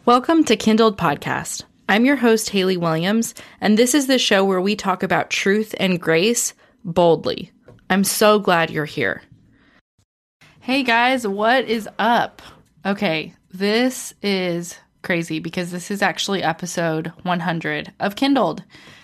Welcome to Kindled Podcast. I'm your host, Haley Williams, and this is the show where we talk about truth and grace boldly. I'm so glad you're here. Hey guys, what is up? Okay, this is crazy because this is actually episode 100 of Kindled.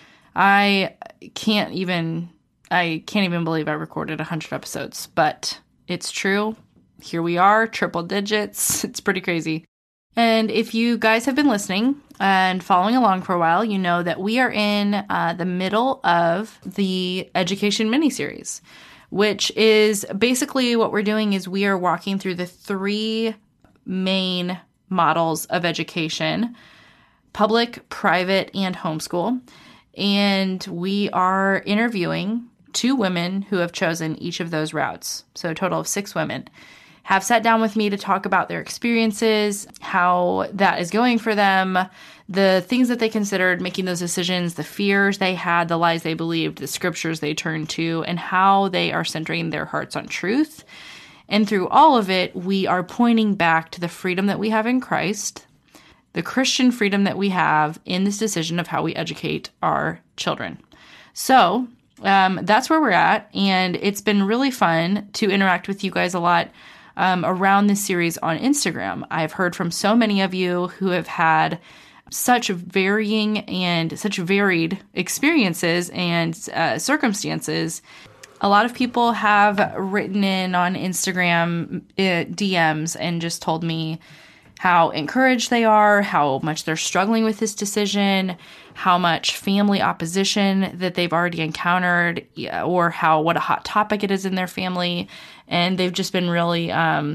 I can't even believe I recorded 100 episodes, but it's true. Here we are, triple digits. It's pretty crazy. And if you guys have been listening and following along for a while, you know that we are in the middle of the education miniseries, which is basically what we're doing is we are walking through the three main models of education: public, private, and homeschool. And we are interviewing 2 women who have chosen each of those routes. So a total of 6 women have sat down with me to talk about their experiences, how that is going for them, the things that they considered making those decisions, the fears they had, the lies they believed, the scriptures they turned to, and how they are centering their hearts on truth. And through all of it, we are pointing back to the freedom that we have in Christ, the Christian freedom that we have in this decision of how we educate our children. So that's where we're at, and it's been really fun to interact with you guys a lot around this series on Instagram. I've heard from so many of you who have had such varying and such varied experiences and circumstances. A lot of people have written in on Instagram DMs and just told me how encouraged they are, how much they're struggling with this decision, how much family opposition that they've already encountered, or what a hot topic it is in their family. And they've just been really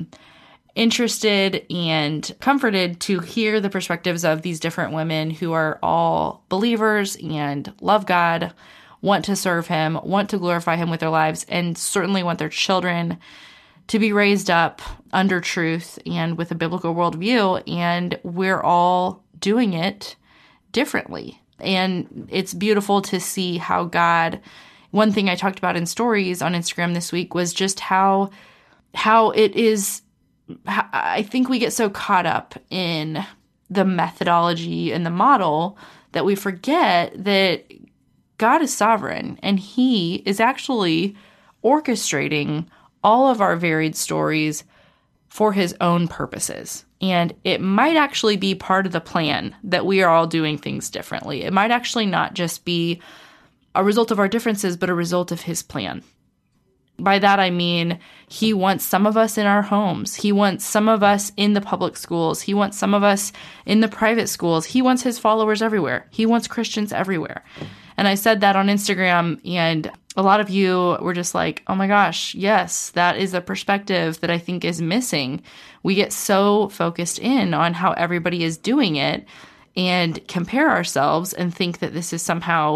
interested and comforted to hear the perspectives of these different women who are all believers and love God, want to serve Him, want to glorify Him with their lives, and certainly want their children to be raised up under truth and with a biblical worldview. And we're all doing it differently. And it's beautiful to see how God, one thing I talked about in stories on Instagram this week was just how it is, I think we get so caught up in the methodology and the model that we forget that God is sovereign and He is actually orchestrating all of our varied stories for His own purposes. And it might actually be part of the plan that we are all doing things differently. It might actually not just be a result of our differences, but a result of His plan. By that, I mean, He wants some of us in our homes. He wants some of us in the public schools. He wants some of us in the private schools. He wants His followers everywhere. He wants Christians everywhere. And I said that on Instagram, and a lot of you were just like, oh my gosh, yes, that is a perspective that I think is missing. We get so focused in on how everybody is doing it and compare ourselves and think that this is somehow,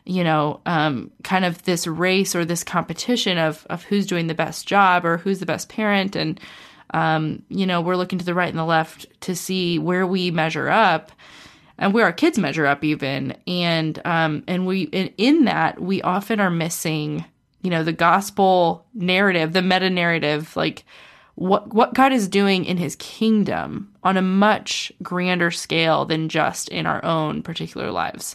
kind of this race or this competition of who's doing the best job or who's the best parent. And, we're looking to the right and the left to see where we measure up. And where our kids measure up even. And in that, we often are missing, the gospel narrative, the meta narrative, like what God is doing in His kingdom on a much grander scale than just in our own particular lives.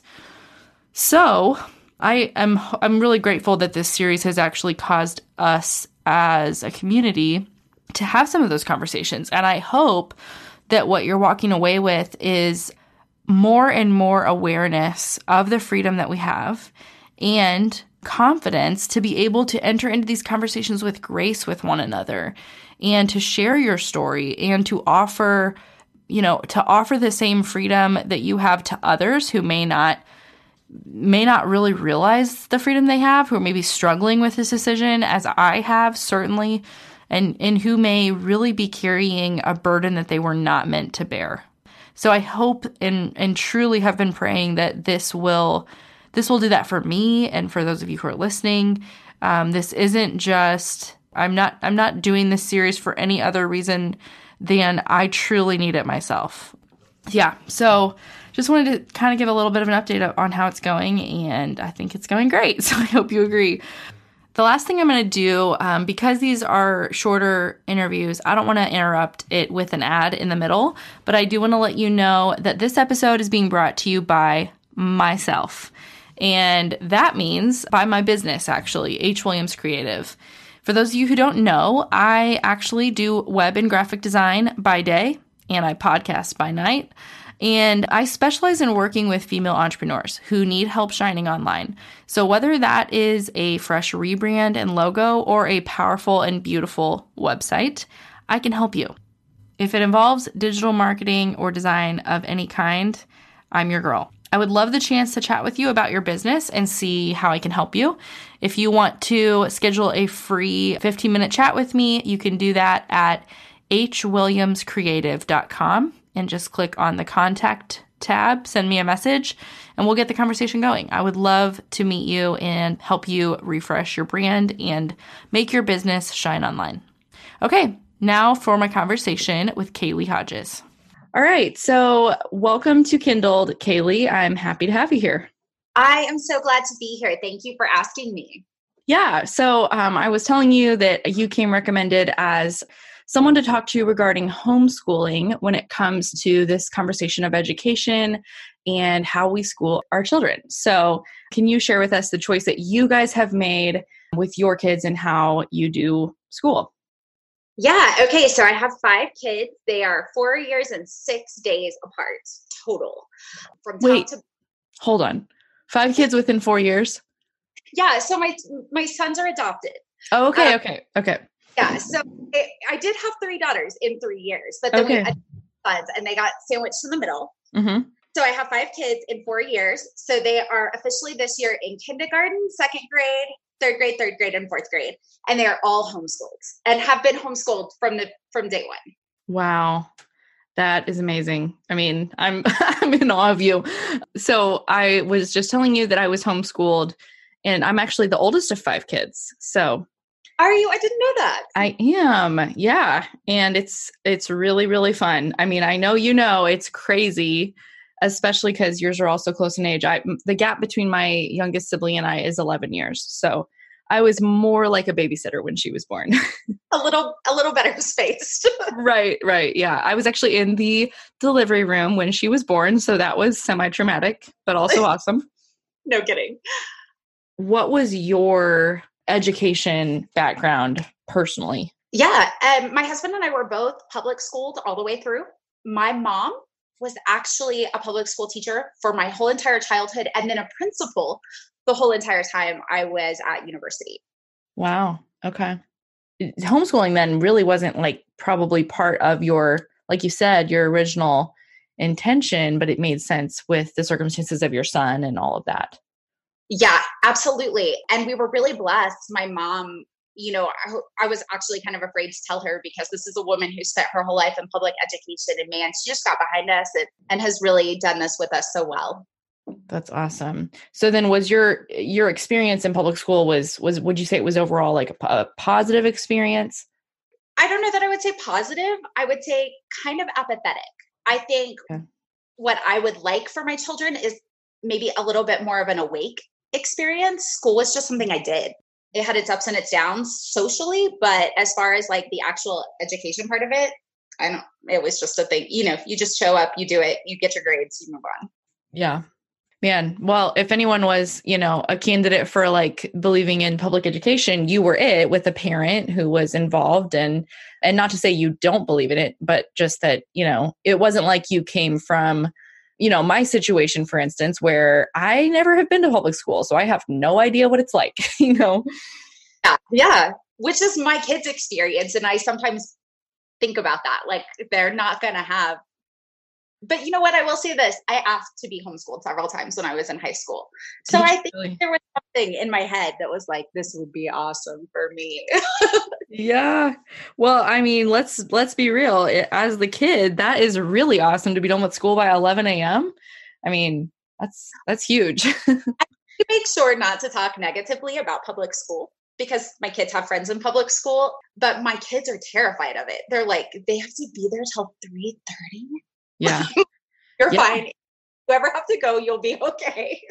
So I'm really grateful that this series has actually caused us as a community to have some of those conversations. And I hope that what you're walking away with is more and more awareness of the freedom that we have and confidence to be able to enter into these conversations with grace with one another and to share your story and to offer the same freedom that you have to others who may not really realize the freedom they have, who are maybe struggling with this decision as I have certainly, and who may really be carrying a burden that they were not meant to bear. So I hope and truly have been praying that this will do that for me and for those of you who are listening. This isn't just, I'm not doing this series for any other reason than I truly need it myself. Yeah, so just wanted to kind of give a little bit of an update on how it's going, and I think it's going great, so I hope you agree. The last thing I'm going to do, because these are shorter interviews, I don't want to interrupt it with an ad in the middle, but I do want to let you know that this episode is being brought to you by myself. And that means by my business, actually, H. Williams Creative. For those of you who don't know, I actually do web and graphic design by day, and I podcast by night. And I specialize in working with female entrepreneurs who need help shining online. So whether that is a fresh rebrand and logo or a powerful and beautiful website, I can help you. If it involves digital marketing or design of any kind, I'm your girl. I would love the chance to chat with you about your business and see how I can help you. If you want to schedule a free 15-minute chat with me, you can do that at hwilliamscreative.com. and just click on the contact tab, send me a message, and we'll get the conversation going. I would love to meet you and help you refresh your brand and make your business shine online. Okay, now for my conversation with Kaylee Hodges. All right, so welcome to Kindled, Kaylee. I'm happy to have you here. I am so glad to be here. Thank you for asking me. Yeah, so I was telling you that you came recommended as someone to talk to regarding homeschooling when it comes to this conversation of education and how we school our children. So can you share with us the choice that you guys have made with your kids and how you do school? Yeah. Okay. So I have 5 kids. They are 4 years and 6 days apart total. Hold on. 5 kids within 4 years? Yeah. So my sons are adopted. Oh, okay. Yeah. So I did have 3 daughters in 3 years, but then we had sons and they got sandwiched in the middle. Mm-hmm. So I have 5 kids in 4 years. So they are officially this year in kindergarten, 2nd grade, 3rd grade, 3rd grade, and 4th grade. And they are all homeschooled and have been homeschooled from day one. Wow. That is amazing. I mean, I'm in awe of you. So I was just telling you that I was homeschooled and I'm actually the oldest of 5 kids. So are you? I didn't know that. I am. Yeah. And it's really, really fun. I mean, I know, it's crazy, especially because yours are also close in age. The gap between my youngest sibling and I is 11 years. So I was more like a babysitter when she was born. a little better spaced. Right. Yeah. I was actually in the delivery room when she was born. So that was semi-traumatic, but also awesome. No kidding. What was your education background personally? Yeah. My husband and I were both public schooled all the way through. My mom was actually a public school teacher for my whole entire childhood and then a principal the whole entire time I was at university. Wow. Okay. Homeschooling then really wasn't probably part of your, like you said, your original intention, but it made sense with the circumstances of your son and all of that. Yeah, absolutely. And we were really blessed. My mom, I was actually kind of afraid to tell her because this is a woman who spent her whole life in public education, and man, she just got behind us and has really done this with us so well. That's awesome. So then was your experience in public school was would you say it was overall like a positive experience? I don't know that I would say positive. I would say kind of apathetic. I think what I would like for my children is maybe a little bit more of an awake experience. School was just something I did. It had its ups and its downs socially, but as far as like the actual education part of it, it was just a thing. You just show up, you do it, you get your grades, you move on. Yeah. Man, well, if anyone was, a candidate for believing in public education, you were it, with a parent who was involved, and not to say you don't believe in it, but just that, it wasn't like you came from, my situation, for instance, where I never have been to public school, so I have no idea what it's like, Yeah. Which is my kids' experience. And I sometimes think about that, they're not going to have. But you know what? I will say this. I asked to be homeschooled several times when I was in high school. So I think there was something in my head that was like, this would be awesome for me. Yeah. Well, I mean, let's be real. As the kid, that is really awesome to be done with school by 11 a.m. I mean, that's huge. I make sure not to talk negatively about public school because my kids have friends in public school, but my kids are terrified of it. They're like, they have to be there till 3:30. Yeah. You're fine. If you ever have to go, you'll be okay.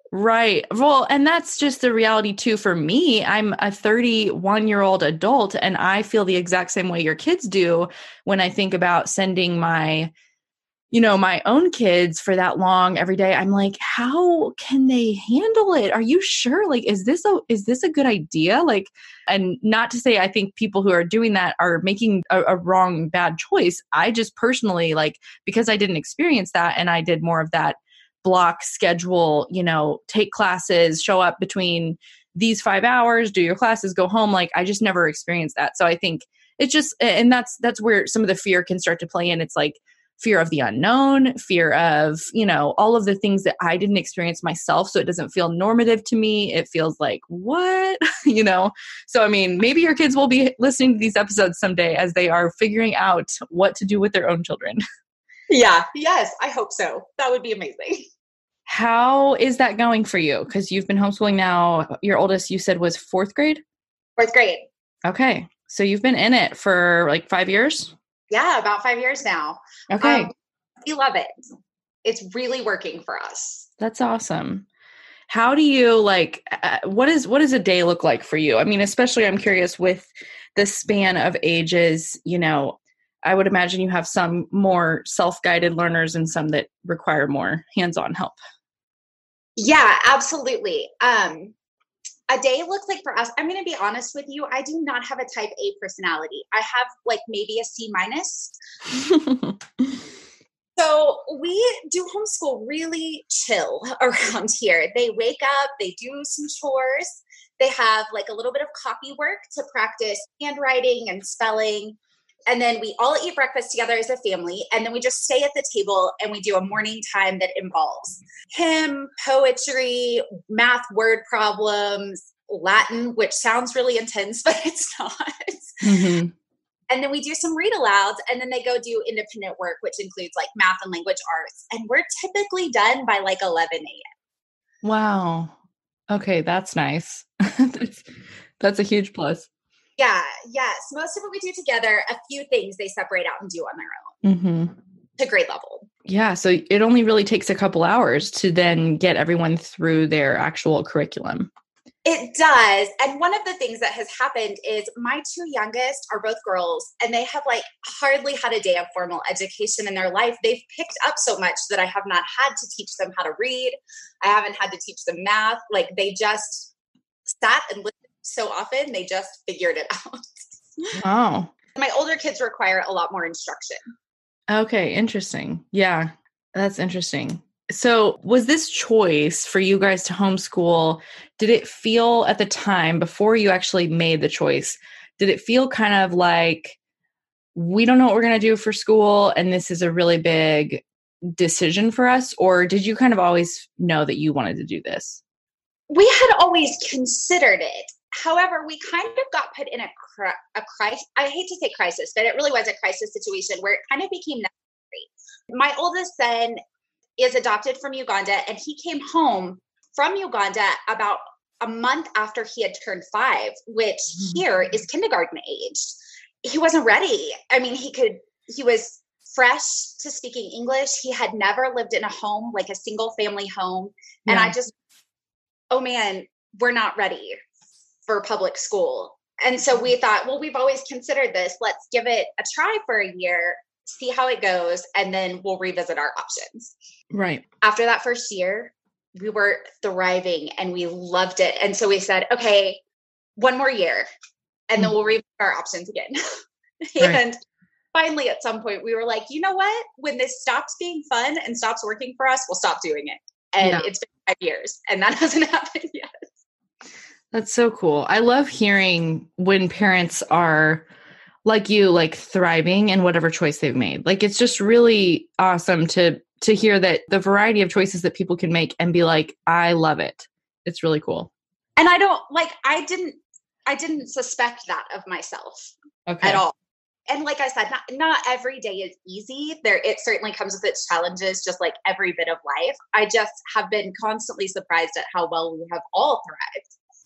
Right. Well, and that's just the reality too for me. I'm a 31-year-old adult and I feel the exact same way your kids do when I think about sending my, my own kids for that long every day. I'm like, how can they handle it? Are you sure? Like, is this a good idea? Like, and not to say I think people who are doing that are making a wrong, bad choice. I just personally, like, because I didn't experience that and I did more of that block schedule, take classes, show up between these 5 hours, do your classes, go home. Like, I just never experienced that. So I think it's just, and that's where some of the fear can start to play in. It's like fear of the unknown, fear of, all of the things that I didn't experience myself. So it doesn't feel normative to me. It feels like, what, So, I mean, maybe your kids will be listening to these episodes someday as they are figuring out what to do with their own children. Yeah. Yes. I hope so. That would be amazing. How is that going for you? Because you've been homeschooling now. Your oldest, you said, was 4th grade? 4th grade. Okay. So you've been in it for like 5 years? Yeah, about 5 years now. Okay. We love it. It's really working for us. That's awesome. How do you what does a day look like for you? I mean, especially I'm curious with the span of ages, I would imagine you have some more self-guided learners and some that require more hands-on help. Yeah, absolutely. A day looks like for us, I'm going to be honest with you, I do not have a type A personality. I have like maybe a C minus. So we do homeschool really chill around here. They wake up, they do some chores. They have like a little bit of copy work to practice handwriting and spelling. And then we all eat breakfast together as a family. And then we just stay at the table and we do a morning time that involves hymn, poetry, math word problems, Latin, which sounds really intense, but it's not. Mm-hmm. And then we do some read alouds and then they go do independent work, which includes like math and language arts. And we're typically done by like 11 a.m. Wow. Okay. That's nice. That's a huge plus. Yeah. Yes. Most of it we do together. A few things they separate out and do on their own to grade level. Yeah. So it only really takes a couple hours to then get everyone through their actual curriculum. It does. And one of the things that has happened is my 2 youngest are both girls and they have like hardly had a day of formal education in their life. They've picked up so much that I have not had to teach them how to read. I haven't had to teach them math. Like they just sat and listened so often, they just figured it out. Wow. My older kids require a lot more instruction. Okay. Interesting. Yeah. That's interesting. So was this choice for you guys to homeschool, did it feel at the time before you actually made the choice, did it feel kind of like, we don't know what we're going to do for school and this is a really big decision for us? Or did you kind of always know that you wanted to do this? We had always considered it. However, we kind of got put in a crisis. I hate to say crisis, but it really was a crisis situation where it kind of became necessary. My oldest son is adopted from Uganda, and he came home from Uganda about a month after he had turned 5, which here is kindergarten age. He wasn't ready. I mean, he was fresh to speaking English. He had never lived in a home, like a single family home. Yeah. And I just, oh man, we're not ready for public school. And so we thought, well, we've always considered this. Let's give it a try for a year, see how it goes, and then we'll revisit our options. Right. After that first year, we were thriving and we loved it. And so we said, okay, one more year, and then we'll revisit our options again. And finally, at some point, we were like, you know what? When this stops being fun and stops working for us, we'll stop doing it. And it's been 5 years, and that hasn't happened yet. That's so cool. I love hearing when parents are like you, like thriving in whatever choice they've made. Like, it's just really awesome to hear that the variety of choices that people can make and be like, I love it. It's really cool. And I didn't suspect that of myself at all. And like I said, not every day is easy. It certainly comes with its challenges, just like every bit of life. I just have been constantly surprised at how well we have all thrived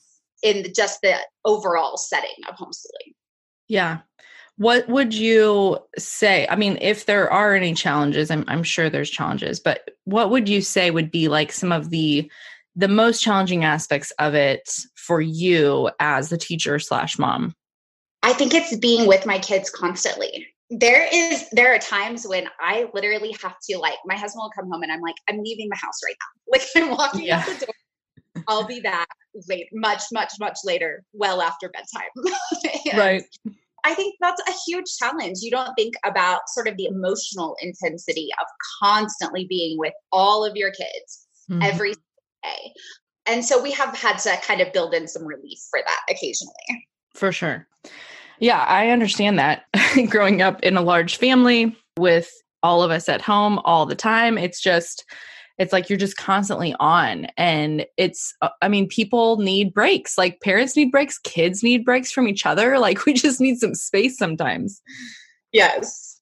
in just the overall setting of homeschooling. Yeah. What would you say? I mean, if there are any challenges, I'm sure there's challenges, but what would you say would be like some of the the most challenging aspects of it for you as the teacher / mom? I think it's being with my kids constantly. There are times when I literally have to, like, my husband will come home and I'm like, I'm leaving the house right now. Like, I'm walking out the door. I'll be back late, much, much, much later, well after bedtime. Right. I think that's a huge challenge. You don't think about sort of the emotional intensity of constantly being with all of your kids every day. And so we have had to kind of build in some relief for that occasionally. For sure. Yeah, I understand that. Growing up in a large family with all of us at home all the time, it's like you're just constantly on. And people need breaks. Like parents need breaks, kids need breaks from each other. Like we just need some space sometimes. Yes.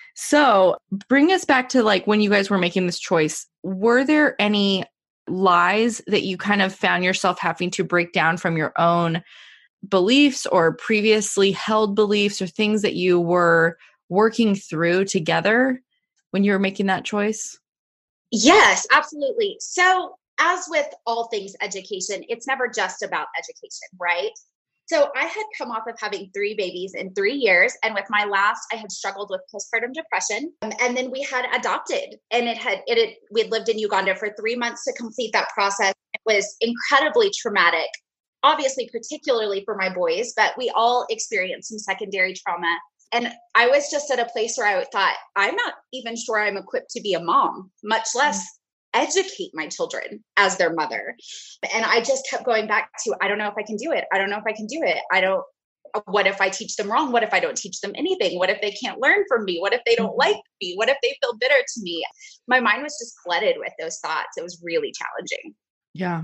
So bring us back to like when you guys were making this choice. Were there any lies that you kind of found yourself having to break down from your own beliefs or previously held beliefs or things that you were working through together when you were making that choice? Yes, absolutely. So as with all things education, it's never just about education, right? So I had come off of having 3 babies in 3 years. And with my last, I had struggled with postpartum depression. And then we had adopted, and we had lived in Uganda for 3 months to complete that process. It was incredibly traumatic, obviously, particularly for my boys, but we all experienced some secondary trauma. And I was just at a place where I thought, I'm not even sure I'm equipped to be a mom, much less educate my children as their mother. And I just kept going back to, I don't know if I can do it. I don't know if I can do it. What if I teach them wrong? What if I don't teach them anything? What if they can't learn from me? What if they don't like me? What if they feel bitter to me? My mind was just flooded with those thoughts. It was really challenging. Yeah.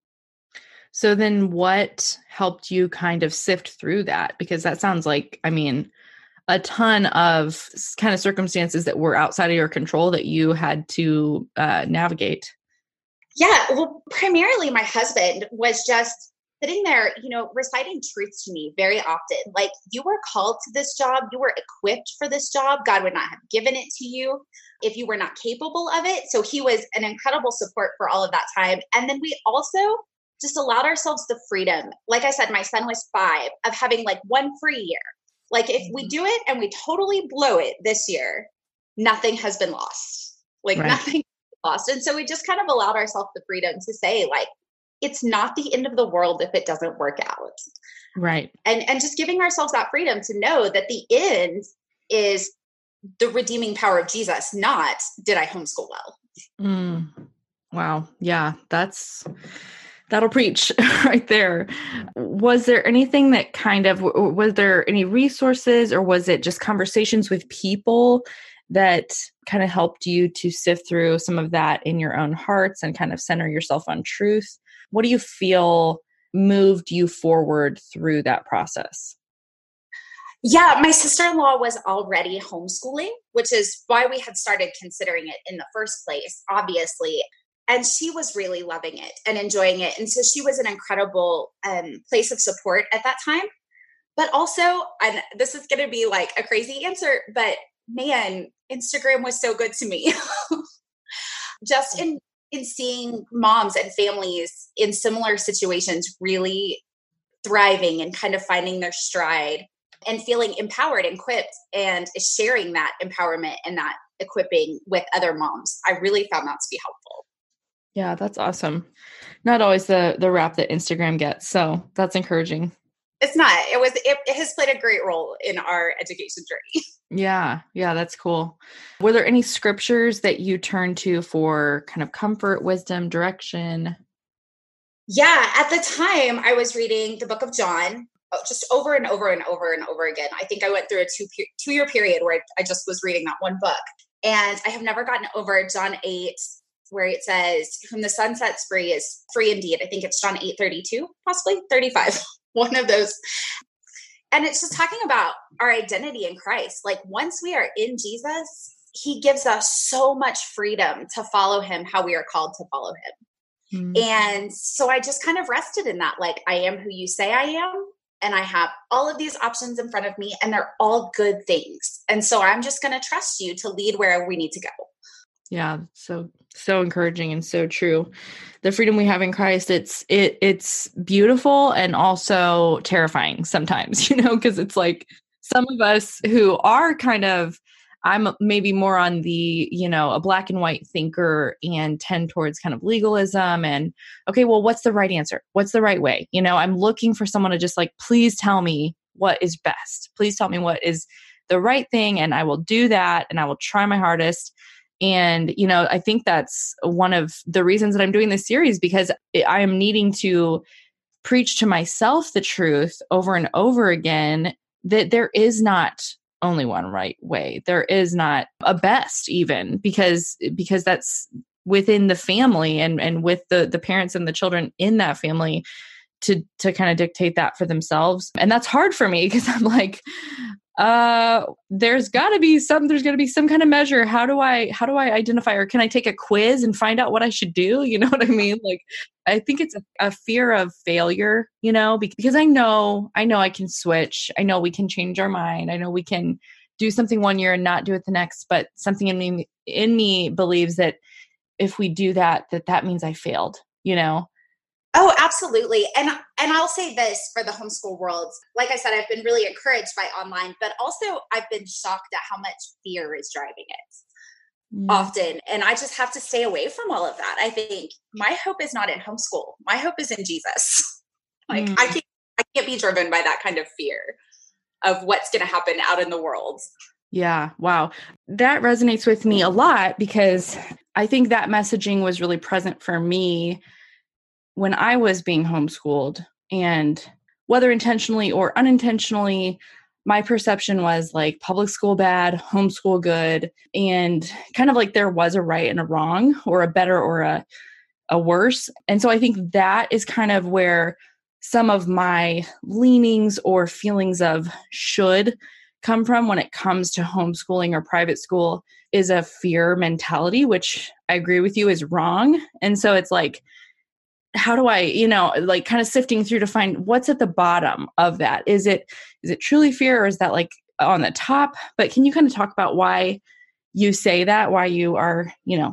So then what helped you kind of sift through that? Because that sounds like, a ton of kind of circumstances that were outside of your control that you had to navigate. Yeah. Well, primarily my husband was just sitting there, reciting truths to me very often. Like, you were called to this job. You were equipped for this job. God would not have given it to you if you were not capable of it. So he was an incredible support for all of that time. And then we also just allowed ourselves the freedom. Like I said, my son was 5, of having like 1 free year. Like, if we do it and we totally blow it this year, nothing has been lost. Nothing lost. And so we just kind of allowed ourselves the freedom to say, like, it's not the end of the world if it doesn't work out. Right. And just giving ourselves that freedom to know that the end is the redeeming power of Jesus, not did I homeschool well. Wow. Yeah, that'll preach right there. Was there anything that was there any resources, or was it just conversations with people that kind of helped you to sift through some of that in your own hearts and kind of center yourself on truth? What do you feel moved you forward through that process? Yeah, my sister-in-law was already homeschooling, which is why we had started considering it in the first place, obviously. And she was really loving it and enjoying it. And so she was an incredible place of support at that time. But also, and this is going to be like a crazy answer, but man, Instagram was so good to me. Just in seeing moms and families in similar situations really thriving and kind of finding their stride and feeling empowered and equipped, and sharing that empowerment and that equipping with other moms. I really found that to be helpful. Yeah, that's awesome. Not always the rap that Instagram gets. So that's encouraging. It's not. It has played a great role in our education journey. Yeah, that's cool. Were there any scriptures that you turned to for kind of comfort, wisdom, direction? Yeah, at the time I was reading the book of John just over and over and over and over again. I think I went through a 2-year period where I just was reading that one book. And I have never gotten over John 8, where it says, whom the Son sets free is free indeed. I think it's John 8:32, possibly 35, one of those. And it's just talking about our identity in Christ. Like, once we are in Jesus, he gives us so much freedom to follow him how we are called to follow him. And so I just kind of rested in that. Like, I am who you say I am. And I have all of these options in front of me, and they're all good things. And so I'm just going to trust you to lead where we need to go. Yeah. So So encouraging and so true. The freedom we have in Christ, it's beautiful and also terrifying sometimes, because it's like some of us who are kind of, I'm maybe more on the, a black and white thinker and tend towards kind of legalism and, okay, well, what's the right answer? What's the right way? I'm looking for someone to just like, please tell me what is best. Please tell me what is the right thing. And I will do that. And I will try my hardest. And, I think that's one of the reasons that I'm doing this series, because I am needing to preach to myself the truth over and over again, that there is not only one right way. There is not a best even, because that's within the family and with the parents and the children in that family to kind of dictate that for themselves. And that's hard for me because I'm like, there's got to be some kind of measure. How do I identify, or can I take a quiz and find out what I should do? You know what I mean? Like, I think it's a fear of failure, because I know I can switch. I know we can change our mind. I know we can do something one year and not do it the next, but something in me believes that if we do that means I failed, Oh, absolutely. And I'll say this for the homeschool world. Like I said, I've been really encouraged by online, but also I've been shocked at how much fear is driving it often. And I just have to stay away from all of that. I think my hope is not in homeschool. My hope is in Jesus. Like I can't be driven by that kind of fear of what's going to happen out in the world. Yeah. Wow. That resonates with me a lot, because I think that messaging was really present for me when I was being homeschooled, and whether intentionally or unintentionally, my perception was like public school bad, homeschool good, and kind of like there was a right and a wrong, or a better or a worse. And so I think that is kind of where some of my leanings or feelings of should come from when it comes to homeschooling or private school, is a fear mentality, which I agree with you is wrong. And so it's like, how do I, like kind of sifting through to find what's at the bottom of that? Is it truly fear, or is that like on the top? But can you kind of talk about why you say that, why you are,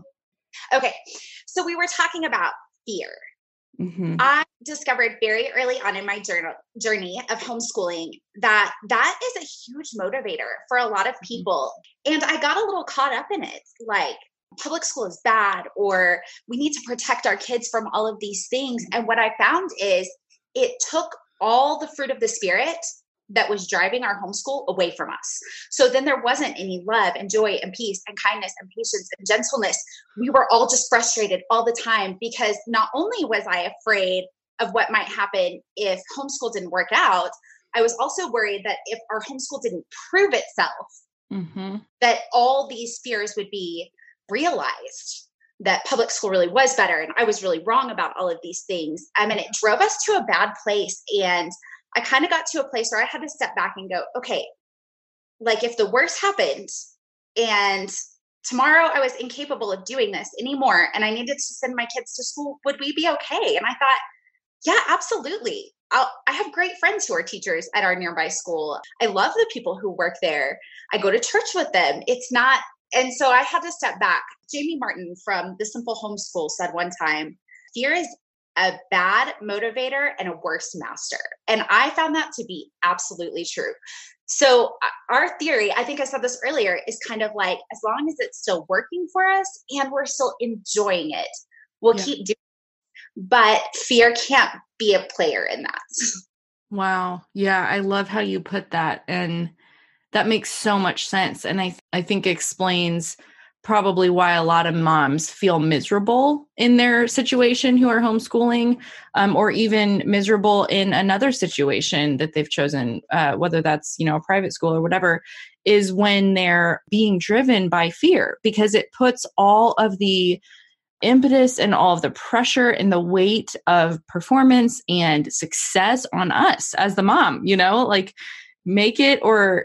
Okay. So we were talking about fear. Mm-hmm. I discovered very early on in my journey of homeschooling that is a huge motivator for a lot of people. And I got a little caught up in it. Like, public school is bad, or we need to protect our kids from all of these things. And what I found is it took all the fruit of the Spirit that was driving our homeschool away from us. So then there wasn't any love and joy and peace and kindness and patience and gentleness. We were all just frustrated all the time, because not only was I afraid of what might happen if homeschool didn't work out, I was also worried that if our homeschool didn't prove itself, that all these fears would be realized, that public school really was better and I was really wrong about all of these things. I mean, it drove us to a bad place. And I kind of got to a place where I had to step back and go, okay, like if the worst happened and tomorrow I was incapable of doing this anymore and I needed to send my kids to school, would we be okay? And I thought, yeah, absolutely. I have great friends who are teachers at our nearby school. I love the people who work there. I go to church with them. And so I had to step back. Jamie Martin from The Simple Homeschool said one time, fear is a bad motivator and a worse master. And I found that to be absolutely true. So our theory, I think I said this earlier, is kind of like, as long as it's still working for us and we're still enjoying it, we'll keep doing it. But fear can't be a player in that. Wow. Yeah. I love how you put that. And that makes so much sense. And I think explains probably why a lot of moms feel miserable in their situation who are homeschooling, or even miserable in another situation that they've chosen, whether that's, a private school or whatever, is when they're being driven by fear, because it puts all of the impetus and all of the pressure and the weight of performance and success on us as the mom, like, make it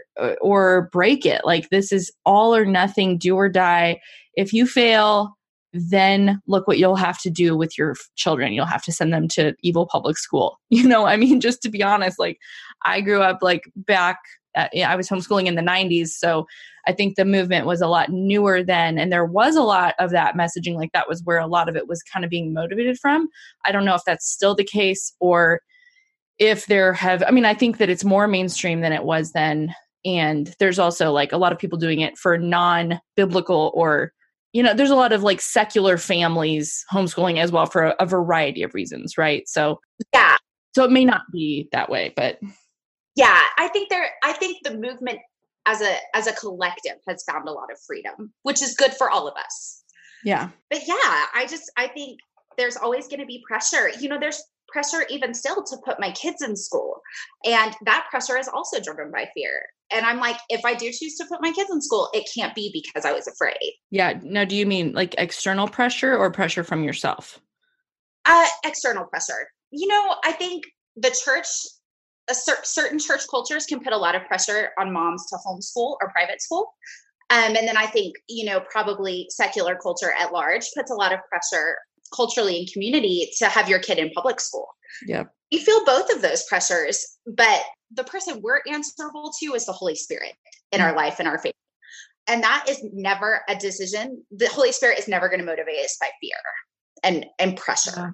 or break it. Like, this is all or nothing, do or die. If you fail, then look what you'll have to do with your children. You'll have to send them to evil public school. Just to be honest, like, I grew up like back I was homeschooling in the 90s. So I think the movement was a lot newer then. And there was a lot of that messaging. Like that was where a lot of it was kind of being motivated from. I don't know if that's still the case or if I think that it's more mainstream than it was then. And there's also like a lot of people doing it for non-biblical or, there's a lot of like secular families homeschooling as well for a variety of reasons. Right. So, yeah. So it may not be that way, but. Yeah, I think the movement as a collective has found a lot of freedom, which is good for all of us. Yeah. But yeah, I think there's always going to be pressure. There's pressure even still to put my kids in school. And that pressure is also driven by fear. And I'm like, if I do choose to put my kids in school, it can't be because I was afraid. Yeah. Now, do you mean like external pressure or pressure from yourself? External pressure. I think the church, certain church cultures can put a lot of pressure on moms to homeschool or private school. And then I think, probably secular culture at large puts a lot of pressure culturally in community to have your kid in public school. Yeah. We feel both of those pressures, but the person we're answerable to is the Holy Spirit in our life and our faith. And that is never a decision. The Holy Spirit is never going to motivate us by fear and pressure.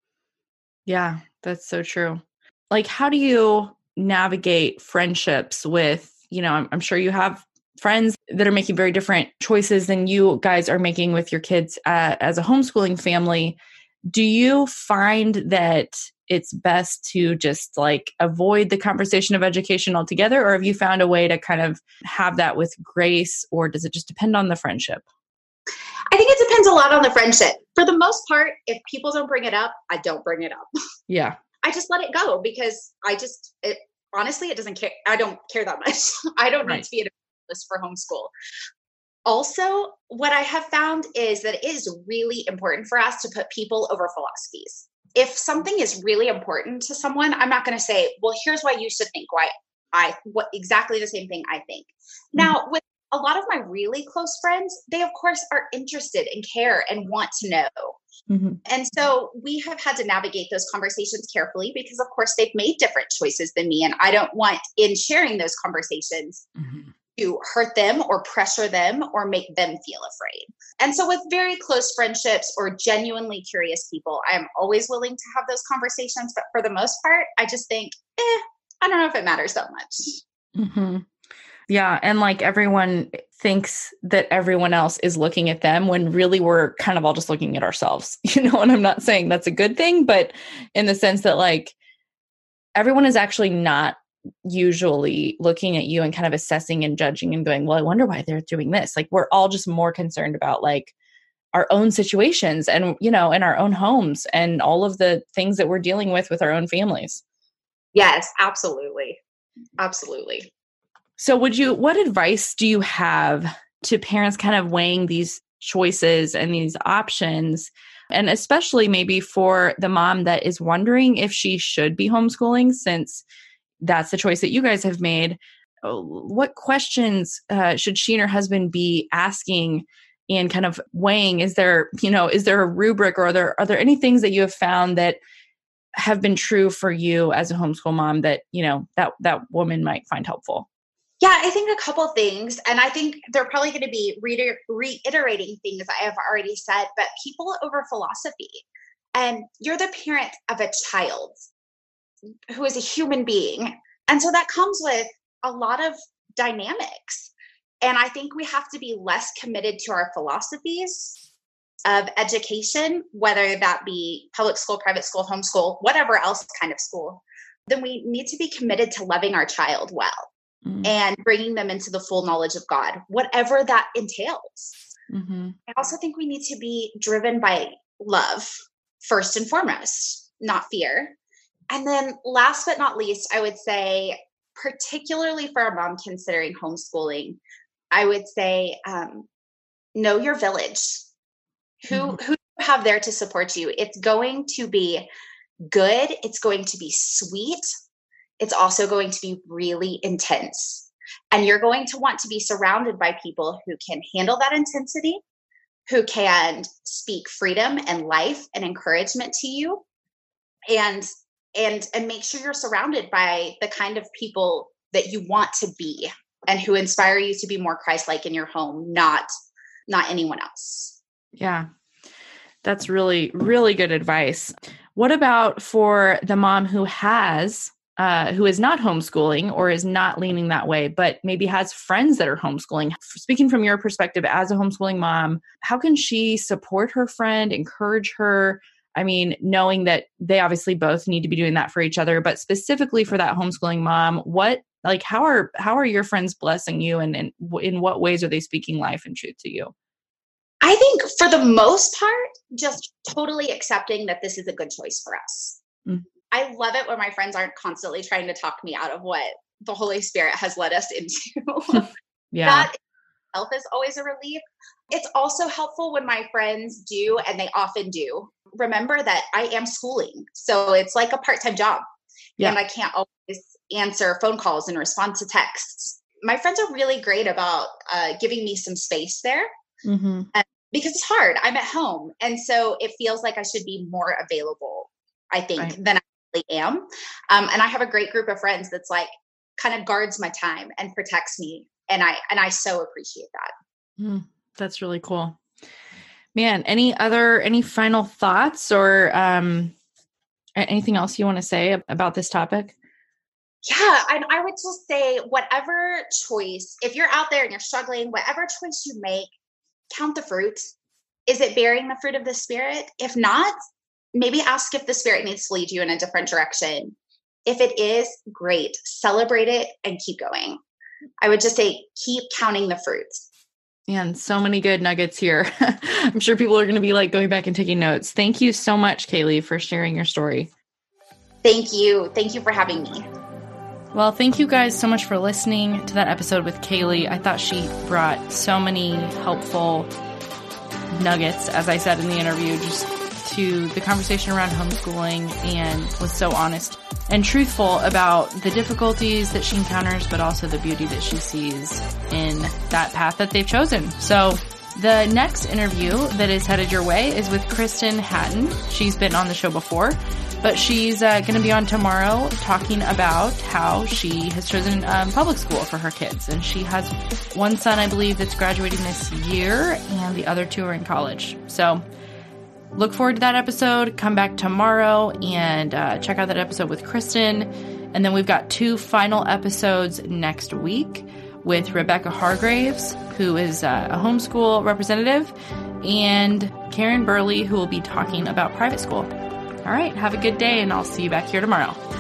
Yeah, that's so true. Like, how do you navigate friendships with, I'm sure you have friends that are making very different choices than you guys are making with your kids as a homeschooling family. Do you find that it's best to just like avoid the conversation of education altogether? Or have you found a way to kind of have that with grace, or does it just depend on the friendship? I think it depends a lot on the friendship. For the most part, if people don't bring it up, I don't bring it up. Yeah. I just let it go because honestly, it doesn't care. I don't care that much. I don't need to be a list for homeschool. Also, what I have found is that it is really important for us to put people over philosophies. If something is really important to someone, I'm not going to say, well, here's why you should think what exactly the same thing I think. Mm-hmm. Now, with a lot of my really close friends, they of course are interested and care and want to know. Mm-hmm. And so we have had to navigate those conversations carefully because of course they've made different choices than me. And I don't want in sharing those conversations to hurt them or pressure them or make them feel afraid. And so with very close friendships or genuinely curious people, I'm always willing to have those conversations. But for the most part, I just think, I don't know if it matters that much. Mm-hmm. Yeah. And like everyone thinks that everyone else is looking at them when really we're kind of all just looking at ourselves, and I'm not saying that's a good thing, but in the sense that like everyone is actually not usually looking at you and kind of assessing and judging and going, well, I wonder why they're doing this. Like we're all just more concerned about like our own situations and, in our own homes and all of the things that we're dealing with our own families. Yes, absolutely. Absolutely. So what advice do you have to parents kind of weighing these choices and these options, and especially maybe for the mom that is wondering if she should be homeschooling since that's the choice that you guys have made? What questions should she and her husband be asking and kind of weighing? Is there a rubric, or are there any things that you have found that have been true for you as a homeschool mom that, that woman might find helpful? Yeah, I think a couple things, and I think they're probably going to be reiterating things I have already said, but people over philosophy. And you're the parent of a child who is a human being. And so that comes with a lot of dynamics. And I think we have to be less committed to our philosophies of education, whether that be public school, private school, homeschool, whatever else kind of school. Then we need to be committed to loving our child well. And bringing them into the full knowledge of God, whatever that entails. Mm-hmm. I also think we need to be driven by love first and foremost, not fear. And then last but not least, I would say, particularly for a mom considering homeschooling, I would say, know your village. Who you have there to support you. It's going to be good. It's going to be sweet. It's also going to be really intense. And you're going to want to be surrounded by people who can handle that intensity, who can speak freedom and life and encouragement to you, and make sure you're surrounded by the kind of people that you want to be and who inspire you to be more Christ-like in your home, not anyone else. Yeah. That's really, really good advice. What about for the mom who is not homeschooling or is not leaning that way, but maybe has friends that are homeschooling? Speaking from your perspective as a homeschooling mom, how can she support her friend, encourage her? I mean, knowing that they obviously both need to be doing that for each other, but specifically for that homeschooling mom, how are your friends blessing you, and in what ways are they speaking life and truth to you? I think for the most part, just totally accepting that this is a good choice for us. Mm-hmm. I love it when my friends aren't constantly trying to talk me out of what the Holy Spirit has led us into. Yeah. That itself is always a relief. It's also helpful when my friends do, and they often do, remember that I am schooling. So it's like a part-time job. Yeah. And I can't always answer phone calls and respond to texts. My friends are really great about giving me some space there. Mm-hmm. Because it's hard. I'm at home. And so it feels like I should be more available, I think, right, than I really am. And I have a great group of friends that's like kind of guards my time and protects me. And I so appreciate that. That's really cool. Man, any final thoughts or anything else you want to say about this topic? Yeah, and I would just say whatever choice, if you're out there and you're struggling, whatever choice you make, count the fruit. Is it bearing the fruit of the Spirit? If not, maybe ask if the Spirit needs to lead you in a different direction. If it is, great. Celebrate it and keep going. I would just say keep counting the fruits. And so many good nuggets here. I'm sure people are going to be like going back and taking notes. Thank you so much, Kaylee, for sharing your story. Thank you. Thank you for having me. Well, thank you guys so much for listening to that episode with Kaylee. I thought she brought so many helpful nuggets, as I said in the interview, just to the conversation around homeschooling, and was so honest and truthful about the difficulties that she encounters, but also the beauty that she sees in that path that they've chosen. So the next interview that is headed your way is with Kristen Hatton. She's been on the show before, but she's going to be on tomorrow talking about how she has chosen public school for her kids. And she has one son, I believe, that's graduating this year, and the other two are in college. So look forward to that episode. Come back tomorrow and check out that episode with Kristen. And then we've got 2 final episodes next week with Rebecca Hargraves, who is a homeschool representative, and Karen Burley, who will be talking about private school. All right, have a good day, and I'll see you back here tomorrow.